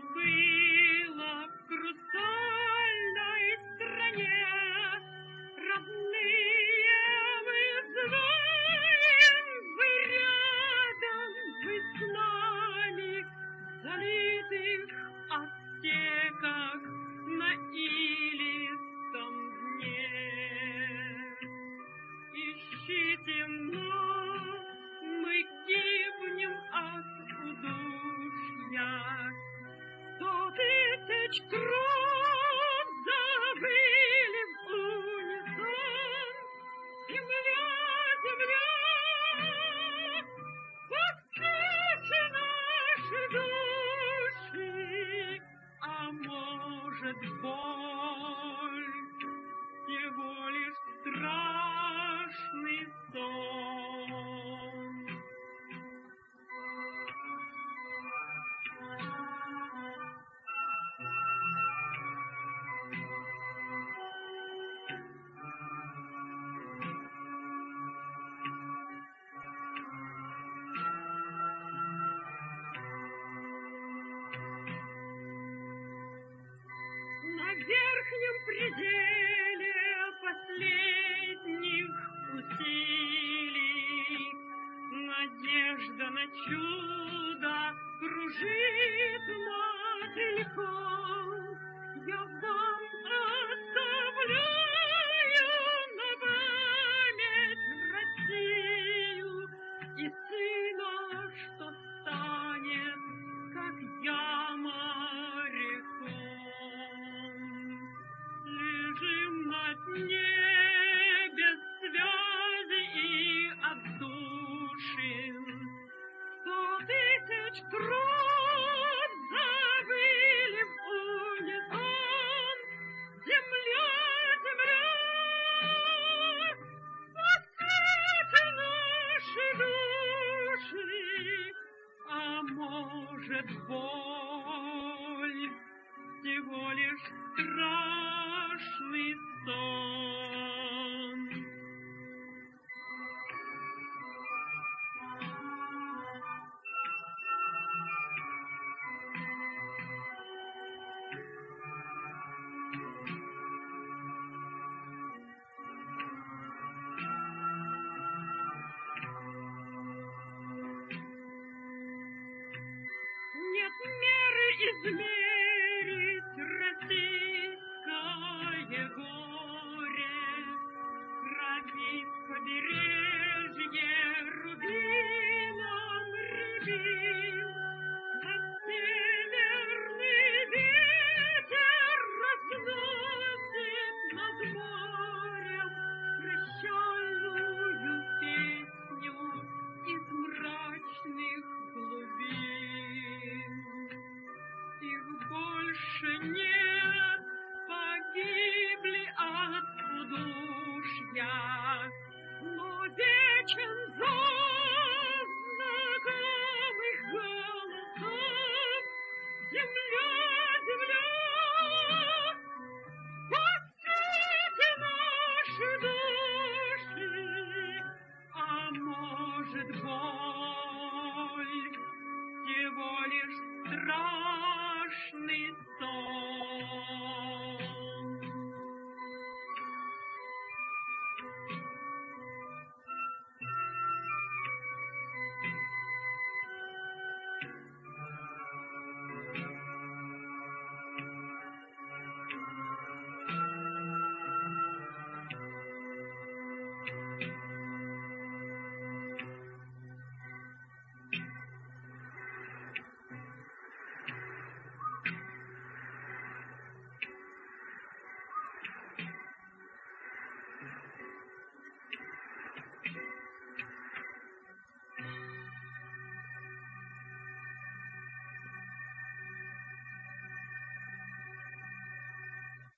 было в хрустальной стране. Родные, вы знаем, вы рядом, вы с нами, в залитых аптеках на илистом дне. Ищите нас, мы гибнем от удушья. 100 000 кров забыли в унисон. Земля, земля, подскажи наши души, а может, боль всего лишь страшный сон. На верхнем пределе последних усилий надежда на чудо кружит мотыльком. Я вам оставляю на память Россию и сына, что станет, как я, моряком. Лежим на дне без связи и отдушин. 100 000 кров забыли в унисон. Земля, земля, подскажи наши души, а может, боль всего лишь страшный сон. Нет меры измерить